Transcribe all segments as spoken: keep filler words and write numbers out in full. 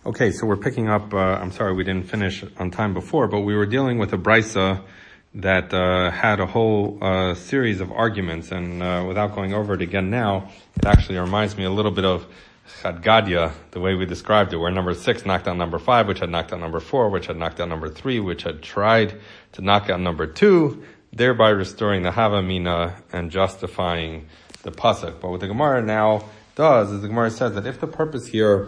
Okay, so we're picking up, uh, I'm sorry we didn't finish on time before, but we were dealing with a brisa that uh, had a whole uh, series of arguments, and uh, without going over it again now, it actually reminds me a little bit of Chad Gadya, the way we described it, where number six knocked out number five, which had knocked out number four, which had knocked out number three, which had tried to knock out number two, thereby restoring the Havamina and justifying the pasuk. But what the Gemara now does is the Gemara says that if the purpose here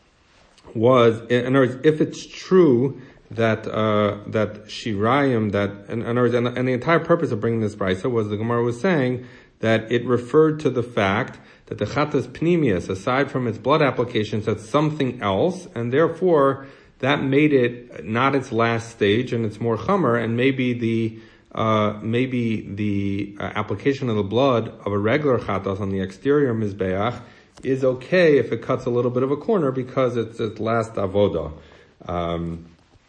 was, in other words, if it's true that uh that Shirayim, that in other words, and, and the entire purpose of bringing this brisa was, the Gemara was saying that it referred to the fact that the Chatas Pnimius, aside from its blood applications, had something else, and therefore that made it not its last stage, and it's more Chamer, and maybe the uh maybe the uh, application of the blood of a regular Chatas on the exterior Mizbeach is okay if it cuts a little bit of a corner because it's its last avoda. Um,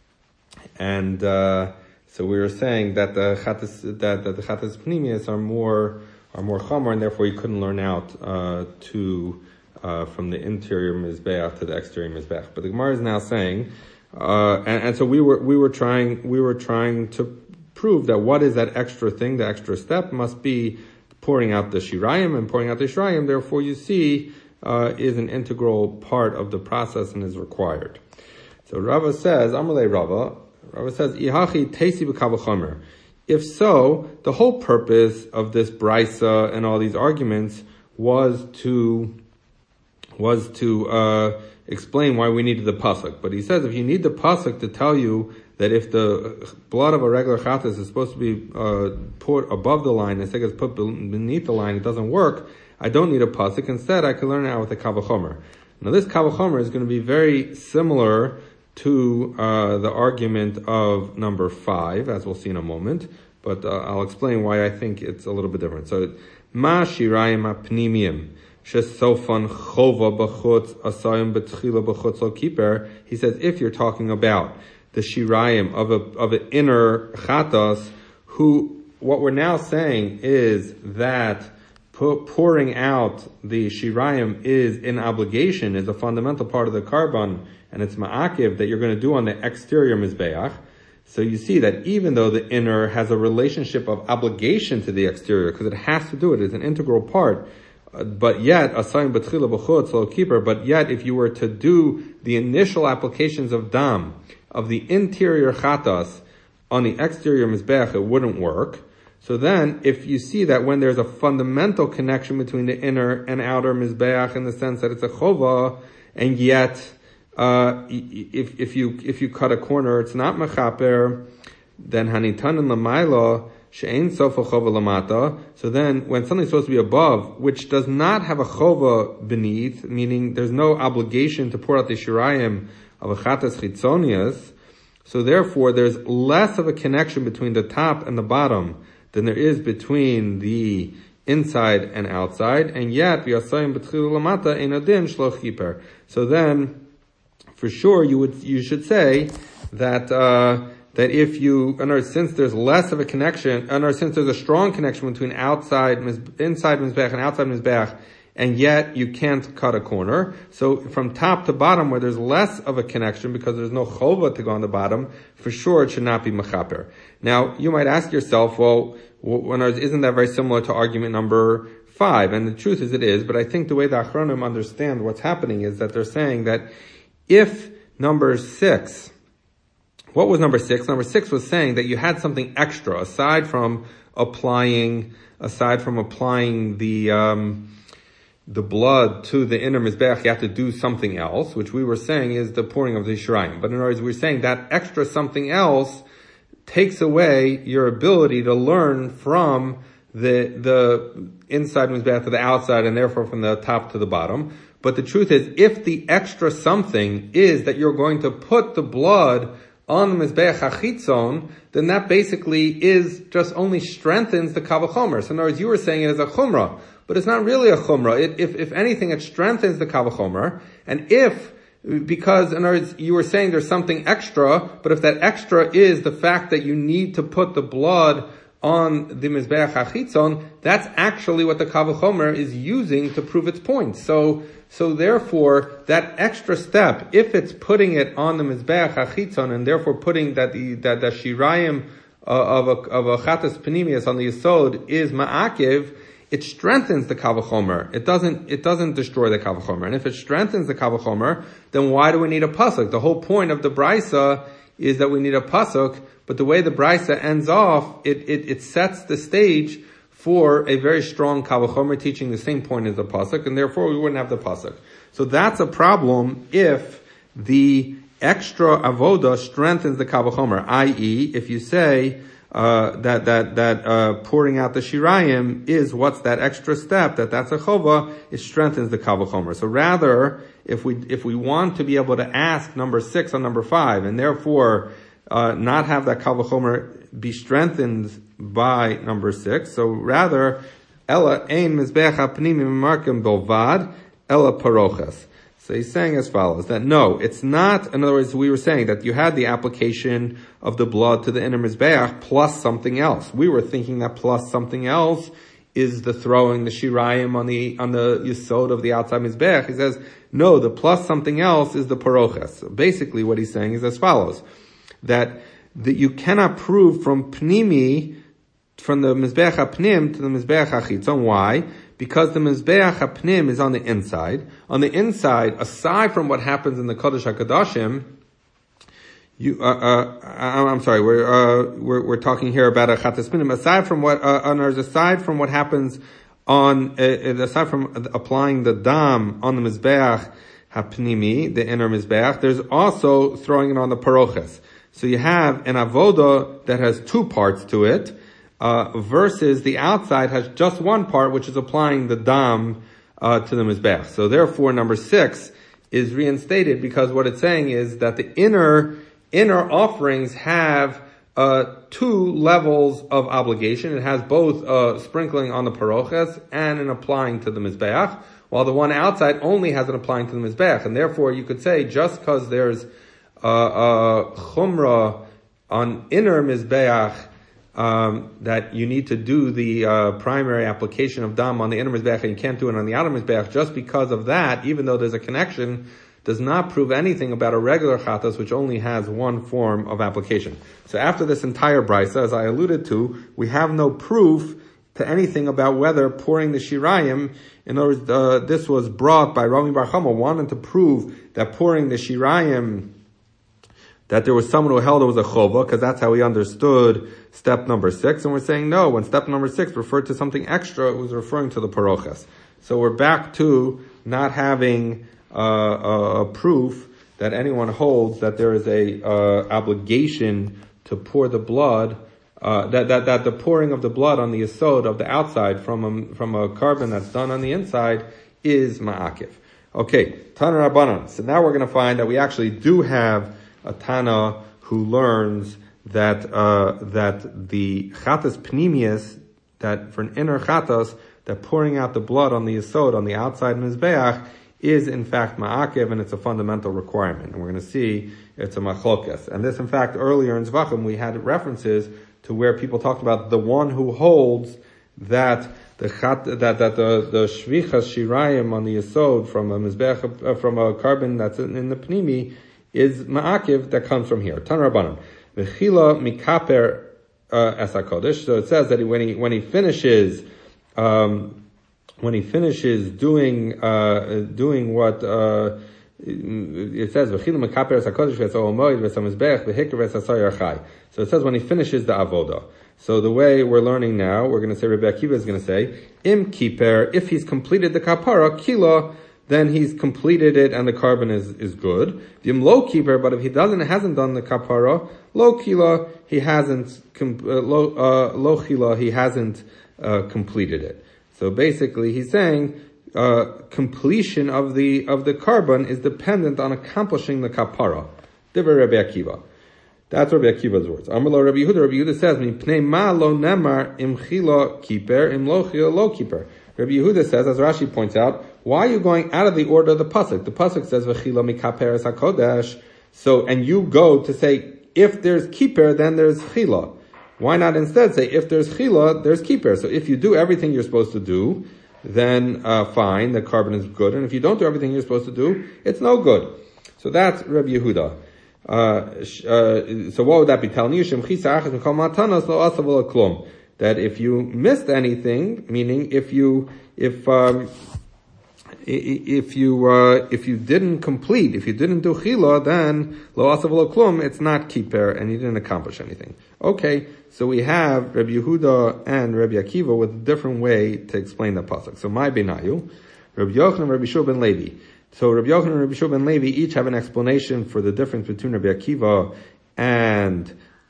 and, uh, so we were saying that the chatas, that, that the chatas pnimius are more, are more chomer, and therefore you couldn't learn out, uh, to, uh, from the interior mizbeach to the exterior mizbeach. But the Gemara is now saying, uh, and, and so we were, we were trying, we were trying to prove that what is that extra thing, the extra step must be pouring out the shirayim, and pouring out the shirayim, therefore you see, uh, is an integral part of the process and is required. So Rava says, Amalei Rava, Rava says, Ihachi teisi b'kavachomer. If so, the whole purpose of this brisa and all these arguments was to, was to, uh, explain why we needed the pasuk. But he says, if you need the pasuk to tell you that if the blood of a regular chatas is supposed to be uh, poured above the line, instead it's put beneath the line, it doesn't work, I don't need a pasuk. Instead, I can learn it out with a kavachomer. Now this kavachomer is going to be very similar to uh, the argument of number five, as we'll see in a moment, but uh, I'll explain why I think it's a little bit different. So, ma shirayim apnimiyim shesofan chova b'chutz asayim b'tchila b'chutz lo kiper. He says, if you're talking about the shirayim of a of an inner chatas, who what we're now saying is that pouring out the shirayim is an obligation, is a fundamental part of the karban, and it's ma'akiv that you're going to do on the exterior mizbeach. So you see that even though the inner has a relationship of obligation to the exterior, because it has to do it, it's an integral part, uh, but yet, asayim b'tchila b'chutz lo kiper, but yet if you were to do the initial applications of dam, of the interior chatas on the exterior mizbeach, it wouldn't work. So then, if you see that when there's a fundamental connection between the inner and outer mizbeach in the sense that it's a chova, and yet, uh, if, if you, if you cut a corner, it's not mechaper, then hanitanin l'mayla, she'ein sofa chova lamata. So then, when something's supposed to be above, which does not have a chova beneath, meaning there's no obligation to pour out the shirayim of a chatas chitzonius, so therefore there's less of a connection between the top and the bottom than there is between the inside and outside, and yet v'yasayim b'tchilu lamata ein adin shloch kiper. So then, for sure, you would you should say that uh that if you, in other words, since there's less of a connection, in other words, since there's a strong connection between outside inside mizbeach and outside mizbeach, and yet you can't cut a corner. So from top to bottom, where there's less of a connection because there's no chova to go on the bottom, for sure it should not be mechaper. Now, you might ask yourself, well, isn't that very similar to argument number five? And the truth is it is, but I think the way the Achronim understand what's happening is that they're saying that if number six, what was number six? Number six was saying that you had something extra aside from applying, aside from applying the, um, the blood to the inner mizbeach, you have to do something else, which we were saying is the pouring of the shirayim. But in other words, we're saying that extra something else takes away your ability to learn from the the inside mizbeach to the outside, and therefore from the top to the bottom. But the truth is, if the extra something is that you're going to put the blood on the mizbeach hachitzon, then that basically is just only strengthens the kavachomer. So in other words, you were saying it as a chumrah, but it's not really a chumrah. It, if, if anything, it strengthens the kavachomer. And if, because in other words, you were saying there's something extra, but if that extra is the fact that you need to put the blood on the Mizbeach HaChitzon, that's actually what the Kal V'chomer is using to prove its point. So, so therefore, that extra step, if it's putting it on the Mizbeach HaChitzon, and therefore putting that the, that the Shirayim uh, of a, of a Chatas Panimius on the Yesod is Ma'akiv, it strengthens the Kal V'chomer. It doesn't, it doesn't destroy the Kal V'chomer. And if it strengthens the Kal V'chomer, then why do we need a pasuk? The whole point of the Brisa is that we need a pasuk, but the way the Brisa ends off, it, it, it sets the stage for a very strong Kal V'chomer teaching the same point as the pasuk, and therefore we wouldn't have the pasuk. So that's a problem if the extra avoda strengthens the Kal V'chomer, that is, if you say, Uh, that, that, that, uh, pouring out the shirayim is what's that extra step, that that's a chova, it strengthens the Kal V'chomer. So rather, if we, if we want to be able to ask number six on number five, and therefore, uh, not have that Kal V'chomer be strengthened by number six, so rather, ella ein mizbeach ha'pnimim markim bilvad, ella paroches. So he's saying as follows, that no, it's not, in other words, we were saying that you had the application of the blood to the inner Mizbeach plus something else. We were thinking that plus something else is the throwing the Shirayim on the, on the Yesod of the outside Mizbeach. He says, no, the plus something else is the Paroches. So basically what he's saying is as follows, that, that you cannot prove from Pnimi, from the Mizbeach HaPnim to the Mizbeach HaChitzon. Why? Because the Mizbeach HaPnim is on the inside. On the inside, aside from what happens in the Kodesh HaKadoshim, you, uh, uh, I'm sorry, we're, uh, we're, we're talking here about a Chatas Pnim. Aside from what, uh, aside from what happens on, uh, aside from applying the Dam on the Mizbeach HaPnimi, the inner Mizbeach, there's also throwing it on the Paroches. So you have an Avoda that has two parts to it, Uh, versus the outside has just one part, which is applying the dam, uh, to the Mizbeach. So therefore, number six is reinstated because what it's saying is that the inner, inner offerings have, uh, two levels of obligation. It has both, uh, sprinkling on the paroches and an applying to the Mizbeach, while the one outside only has an applying to the Mizbeach. And therefore, you could say just because there's, uh, uh, chumrah on inner Mizbeach, Um, that you need to do the uh, primary application of dam on the inner mizbeach and you can't do it on the outer mizbeach, just because of that, even though there's a connection, does not prove anything about a regular chatas which only has one form of application. So after this entire brisa, as I alluded to, we have no proof to anything about whether pouring the shirayim, in other words, uh, this was brought by Rami Bar Chama, wanted to prove that pouring the shirayim, that there was someone who held it was a chova, because that's how he understood step number six. And we're saying no, when step number six referred to something extra, it was referring to the paroches. So we're back to not having uh, a proof that anyone holds that there is a uh, obligation to pour the blood, uh, that, that, that the pouring of the blood on the yesod of the outside from a, from a carbon that's done on the inside is ma'akiv. Okay, Tana Rabbanan. So now we're going to find that we actually do have a Tana who learns that, uh, that the chatas pnimius, that for an inner chatas, that pouring out the blood on the yesod, on the outside mizbeach, is in fact ma'akev, and it's a fundamental requirement. And we're going to see it's a machlokes. And this, in fact, earlier in Zvachim, we had references to where people talked about the one who holds that the chat, that, that the, the shvichas shirayim on the yesod from a mizbeach, uh, from a carbon that's in, in the pnimi, is ma'akiv that comes from here. Tan Rabbanan. V'chila mikaper es HaKodesh. So it says that when he, when he finishes, um, when he finishes doing, uh, doing what, uh, it says, V'chila mikaper es HaKodesh v'es ha'omoid v'es ha'mizbech v'hikr v'es ha'soyer chai. So it says when he finishes the avodah. So the way we're learning now, we're going to say, Rabbi Akiva is going to say, im kiper, if he's completed the kapara, kila, then he's completed it and the carbon is, is good. V'im lo keeper, but if he doesn't, hasn't done the kapara, lo kila, he hasn't, com- uh, lo, uh, lo chila, he hasn't, uh, completed it. So basically he's saying, uh, completion of the, of the carbon is dependent on accomplishing the kapara. Divrei Rabbi Akiva. That's Rabbi Akiva's words. Amar Rabbi Yehuda, Rabbi Yehuda says, Mi pnei ma lo nemar im chila keeper, im lo chila lo keeper. Rabbi Yehuda says, as Rashi points out, why are you going out of the order of the pasuk? The pasuk says, "V'chila mikaper es hakodesh." So, and you go to say, if there's keeper, then there's chila. Why not instead say, if there's chila, there's kiper? So if you do everything you're supposed to do, then uh, fine, the carbon is good. And if you don't do everything you're supposed to do, it's no good. So that's Rabbi Yehuda. Uh, uh, so what would that be telling you? That if you missed anything, meaning if you, if, um, if you, uh, if you didn't complete, if you didn't do chila, then lo asav lo klum, it's not kiper, and you didn't accomplish anything. Okay, so we have Rabbi Yehuda and Rabbi Akiva with a different way to explain the pasuk. So my benayu, Rabbi Yochanan and Rabbi Shua ben Levi. So Rabbi Yochanan and Rabbi Shua ben Levi each have an explanation for the difference between Rabbi Akiva and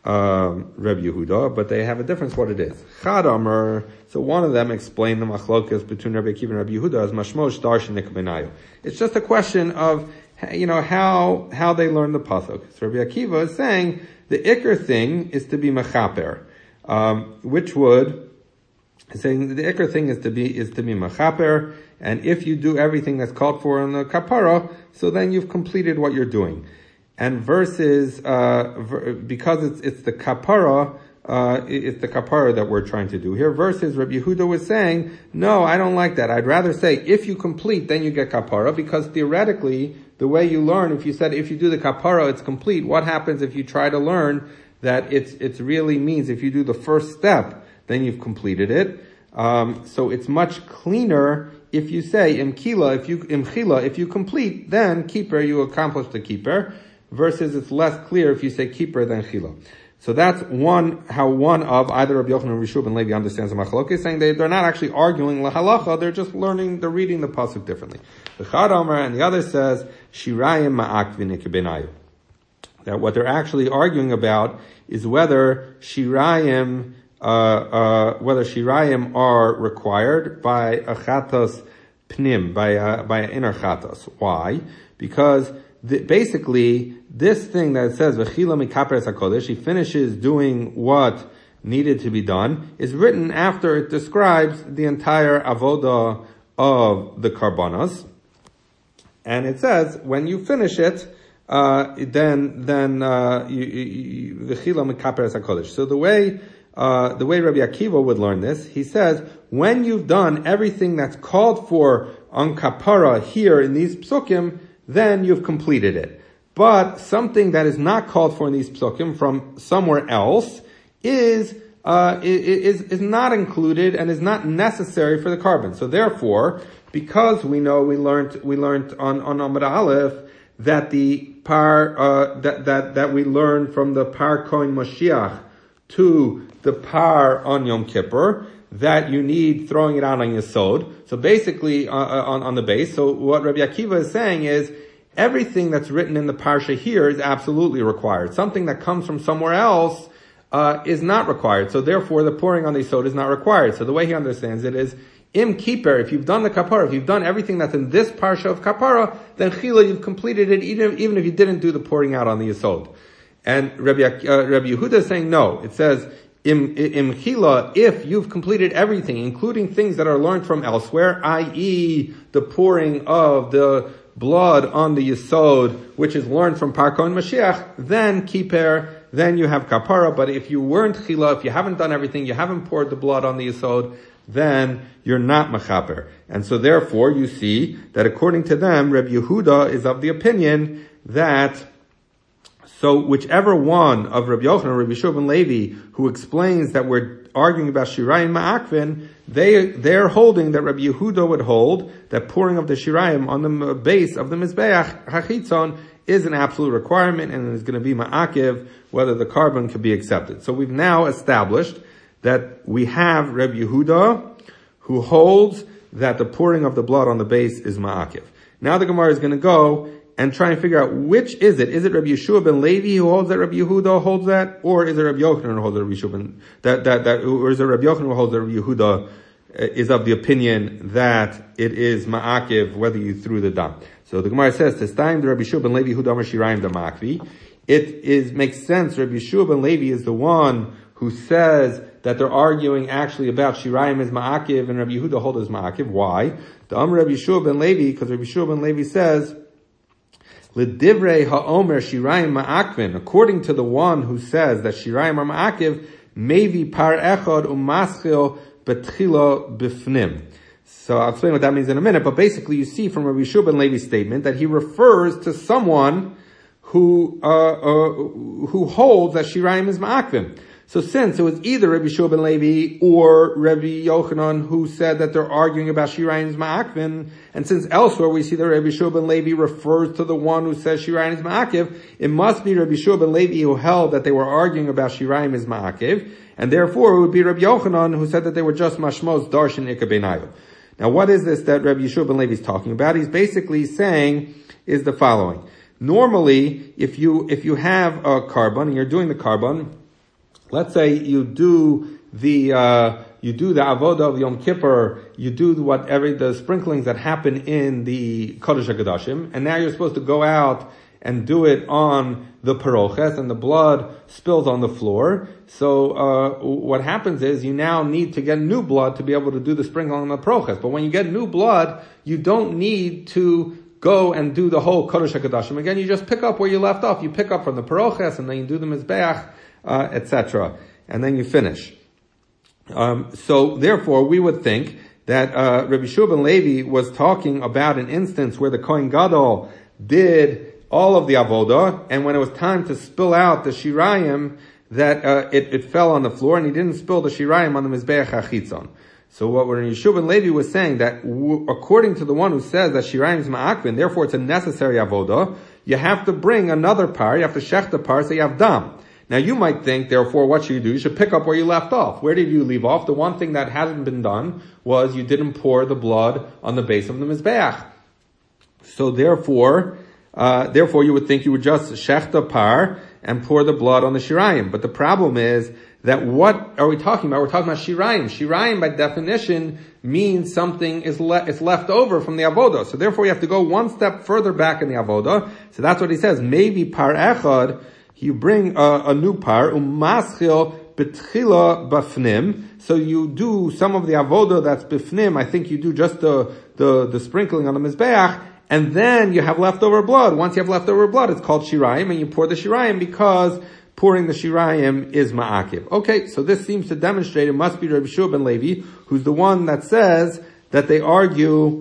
um, Rabbi Yehuda, but they have a difference what it is. Chad Amar, so one of them explained the machlokas between Rabbi Akiva and Rabbi Yehuda as mashmosh darshan nikbenayu. It's just a question of, you know, how, how they learn the pasuk. So Rabbi Akiva is saying the ikr thing is to be mechaper, um, which would, saying the ikr thing is to be, is to be mechaper, and if you do everything that's called for in the kapara, so then you've completed what you're doing. And versus, uh, because it's, it's the kapara, uh, it's the kapara that we're trying to do here, versus Rabbi Yehuda was saying, no, I don't like that. I'd rather say, if you complete, then you get kapara, because theoretically, the way you learn, if you said, if you do the kapara, it's complete, what happens if you try to learn that it's, it's really means if you do the first step, then you've completed it. Um, so it's much cleaner if you say, imkila, if you, imchila, if you complete, then keeper, you accomplish the keeper. Versus it's less clear if you say keeper than chila. So that's one, how one of either Rabbi Yochanan or Rabbi Shua ben Levi understands the machlokes, saying they, they're not actually arguing lahalacha, they're just learning, they're reading the pasuk differently. The Chad Omer and the other says, shirayim ma'akvin ikbenayu. That what they're actually arguing about is whether shirayim, uh, uh, whether shirayim are required by a chatas pnim, by a, by an inner chatas. Why? Because The, basically, this thing that says "V'chila mikaper hakodesh," he finishes doing what needed to be done, is written after it describes the entire avoda of the karbanos, and it says when you finish it, uh, then then v'chila mikaper hakodesh. So the way uh, the way Rabbi Akiva would learn this, he says when you've done everything that's called for on kapara here in these psukim, then you've completed it. But something that is not called for in these psukim from somewhere else is, uh, is, is not included and is not necessary for the carbon. So therefore, because we know we learned, we learned on, on Amud Aleph that the par, uh, that, that, that we learned from the par kohen Moshiach to the par on Yom Kippur, that you need throwing it out on Yesod. So basically, uh, on, on the base. So what Rabbi Akiva is saying is, everything that's written in the parsha here is absolutely required. Something that comes from somewhere else, uh, is not required. So therefore, the pouring on the Yesod is not required. So the way he understands it is, im kippur, if you've done the kapara, if you've done everything that's in this parsha of kapara, then chila, you've completed it, even, even if you didn't do the pouring out on the Yesod. And Rabbi, uh, Rabbi Yehuda is saying no. It says, Im, im chila, if you've completed everything, including things that are learned from elsewhere, that is the pouring of the blood on the Yesod, which is learned from Par Kohen Mashiach, then kiper, then you have kapara. But if you weren't chila, if you haven't done everything, you haven't poured the blood on the Yesod, then you're not mechaper. And so therefore, you see that according to them, Rabbi Yehuda is of the opinion that So whichever one of Rabbi Yochanan or Rabbi Shua ben Levi who explains that we're arguing about Shirayim Ma'akvin, they, they're holding that Rabbi Yehuda would hold that pouring of the Shirayim on the base of the Mizbeach HaChitzon is an absolute requirement and is going to be Ma'akiv whether the carbon can be accepted. So we've now established that we have Rabbi Yehuda who holds that the pouring of the blood on the base is Ma'akiv. Now the Gemara is going to go and try and figure out which is it. Is it Rabbi Yeshua ben Levi who holds that Rabbi Yehuda holds that? Or is it Rabbi Yochanan who holds that Rabbi Yeshua ben, that, that, that, or is it Rabbi Yochanan who holds that Rabbi Yehuda is of the opinion that it is Ma'akiv whether you threw the dam? So the Gemara says, Testayim the Rabbi Yeshua ben Levi Yehuda Amar Shirayim da Ma'akvi. It is, makes sense, Rabbi Yeshua ben Levi is the one who says that they're arguing actually about Shirayim is Ma'akiv and Rabbi Yehuda holds as Ma'akiv. Why? The Amar Rabbi Yeshua ben Levi, because Rabbi Yeshua ben Levi says, L'divrei ha'omer shirayim ma'akvin. According to the one who says that shirayim are ma'akiv, Mevi par echad umaschil betchila bifnim. So I'll explain what that means in a minute, but basically you see from Rabbi Yeshua ben Levi's statement that he refers to someone who, uh, uh, who holds that Shirayim is ma'akvim. So since it was either Rabbi Yeshua ben Levi or Rabbi Yochanan who said that they're arguing about Shirayim is ma'akvim, and since elsewhere we see that Rabbi Yeshua ben Levi refers to the one who says Shirayim is ma'akiv, it must be Rabbi Yeshua ben Levi who held that they were arguing about Shirayim is ma'akiv, and therefore it would be Rabbi Yochanan who said that they were just mashmos darshan ikka beinayu. Now what is this that Rabbi Yeshua ben Levi is talking about? He's basically saying is the following. Normally, if you, if you have a carbon and you're doing the carbon, let's say you do the, uh, you do the avodah of Yom Kippur, you do whatever, the sprinklings that happen in the Kodesh HaKodashim, and now you're supposed to go out and do it on the paroches, and the blood spills on the floor. So, uh, what happens is you now need to get new blood to be able to do the sprinkling on the paroches. But when you get new blood, you don't need to go and do the whole Kodesh HaKodashim again. You just pick up where you left off. You pick up from the paroches, and then you do the Mizbeach, uh, et cetera. And then you finish. Um, so therefore, we would think that, uh, Rabbi Yeshua ben Levi was talking about an instance where the Kohen Gadol did all of the avodah, and when it was time to spill out the shirayim, that, uh, it, it fell on the floor, and he didn't spill the shirayim on the Mizbeach HaChitzon. So what Rabbi Yeshua ben Levi was saying, that w- according to the one who says that shirayim is ma'akvin, therefore it's a necessary avodah, you have to bring another par, you have to shech the par, so you have dam. Now you might think, therefore, what should you do? You should pick up where you left off. Where did you leave off? The one thing that hasn't been done was you didn't pour the blood on the base of the Mizbeach. So therefore, uh, therefore you would think you would just shech the par and pour the blood on the shirayim. But the problem is that what are we talking about? We're talking about shirayim. Shirayim by definition means something is, le- is left over from the avodah. So therefore you have to go one step further back in the avodah. So that's what he says. Maybe par echad, you bring a, a new par, umaschil betchila bafnim. So you do some of the avodah that's bifnim. I think you do just the, the, the sprinkling on the mizbeach, and then you have leftover blood. Once you have leftover blood, it's called shirayim, and you pour the shirayim because pouring the shirayim is ma'akiv. Okay, so this seems to demonstrate it must be Rabbi Yeshua ben Levi, who's the one that says that they argue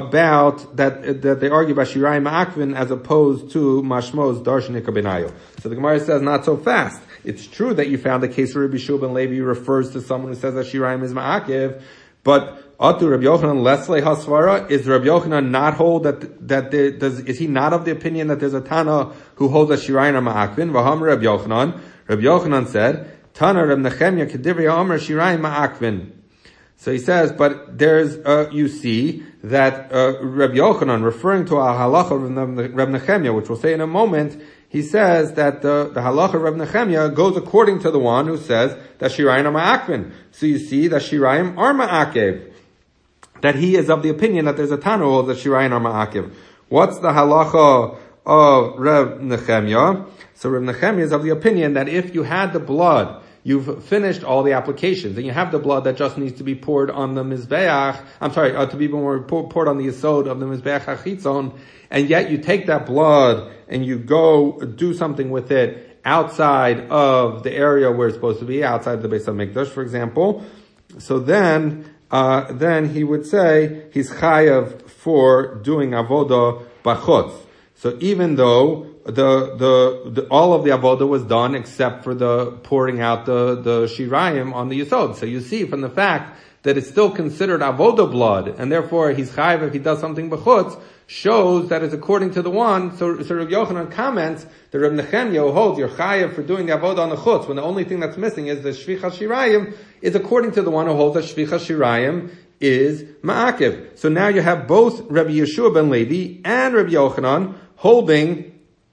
about that that they argue about shirayim ma'akvin as opposed to mashmos darshan ikka beinayu. So the Gemara says not so fast. It's true that you found a case where Rabbi Yeshua ben Levi refers to someone who says that shirayim is ma'akiv, but atu Rabbi Yochanan lesle hasvara, is Rabbi Yochanan not hold that that there, does is he not of the opinion that there's a Tana who holds that shirayim are ma'akvin? V'ham Rabbi Yochanan. Rabbi Yochanan said Tana Reb Nechemya kedivrei Omer shirayim ma'akvin. So he says, but there's, uh, you see that, uh, Reb Yochanan, referring to a halacha of Reb Nechemya, which we'll say in a moment, he says that the, the halacha of Reb Nechemya goes according to the one who says that shirayim are ma'akvin. So you see that shirayim are ma'akev. That he is of the opinion that there's a Tana who holds that shirayim are ma'akev. What's the halacha of Reb Nechemya? So Reb Nechemya is of the opinion that if you had the blood, you've finished all the applications, and you have the blood that just needs to be poured on the Mizbeach, I'm sorry, uh, to be more poured on the Yesod of the Mizbeach HaChitzon, and yet you take that blood and you go do something with it outside of the area where it's supposed to be, outside the Beis HaMikdash, for example. So then, uh, then he would say he's chayav for doing avodah bachutz. So even though The, the, the, all of the avodah was done except for the pouring out the, the shirayim on the yesod. So you see from the fact that it's still considered avodah blood, and therefore he's chayiv if he does something b'chutz, shows that it's according to the one. So, so Rabbi Yochanan comments that Rabbi Nechemya holds you're chayiv for doing the avodah on the chutz, when the only thing that's missing is the shvichas shirayim, is according to the one who holds that shvichas shirayim is ma'akiv. So now you have both Rabbi Yeshua ben Levi and Rabbi Yochanan holding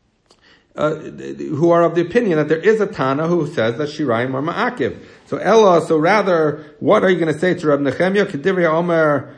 Uh, who are of the opinion that there is a Tana who says that shirayim are ma'akiv. So Ella, so rather, what are you going to say to Reb Nechemya? Kedivrei Omer,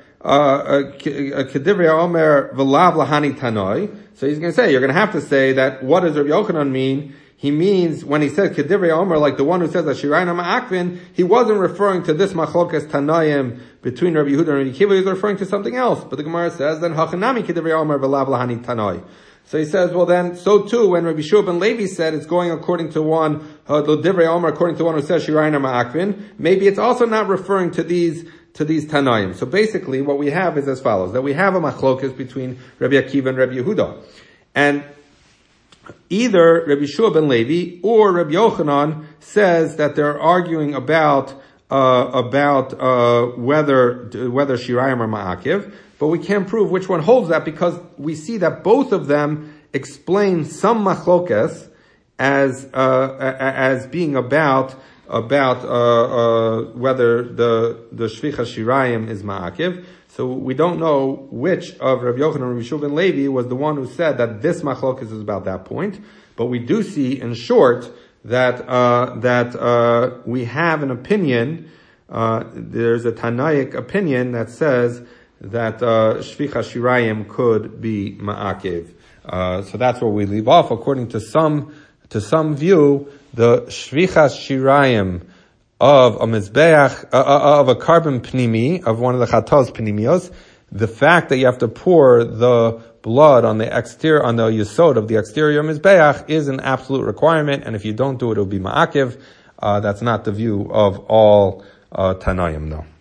Kedivrei Omer v'lav lahani tanoi. So he's going to say, you're going to have to say that what does Reb Yochanan mean? He means, when he says Kedivrei Omer, like the one who says that shirayim are ma'akvin, he wasn't referring to this machlokas tanoim between Rabbi Yehuda and Rabbi Akiva, he was referring to something else. But the Gemara says, then hachanami Kedivrei Omer v'lav lahani tanoi. So he says, well then, so too, when Rabbi Shua ben Levi said it's going according to one, uh, Divrei Omer, according to one who says Shirayin or Ma'akvin, maybe it's also not referring to these, to these Tanaim. So basically, what we have is as follows, that we have a machlokas between Rabbi Akiva and Rabbi Yehuda. And either Rabbi Shua ben Levi or Rabbi Yochanan says that they're arguing about, uh, about, uh, whether, whether Shirayim or Ma'akiv, but we can't prove which one holds that because we see that both of them explain some machlokas as, uh, as being about, about, uh, uh, whether the, the Shvicha Shirayim is Ma'akiv. So we don't know which of Rabbi Yochanan and Rabbi Shua ben Levi was the one who said that this machlokas is about that point. But we do see, in short, that uh, that uh, we have an opinion. Uh, there's a Tanaic opinion that says that uh, Shvicha Shirayim could be Ma'akiv. Uh, so that's where we leave off. According to some to some view, the Shvicha Shirayim of a mizbeach, uh, uh, of a carbon pnimi, of one of the chatos pnimios, the fact that you have to pour the blood on the exterior, on the yesod of the exterior mizbeach is an absolute requirement, and if you don't do it, it'll be ma'akiv. Uh, that's not the view of all, uh, Tanaim, though.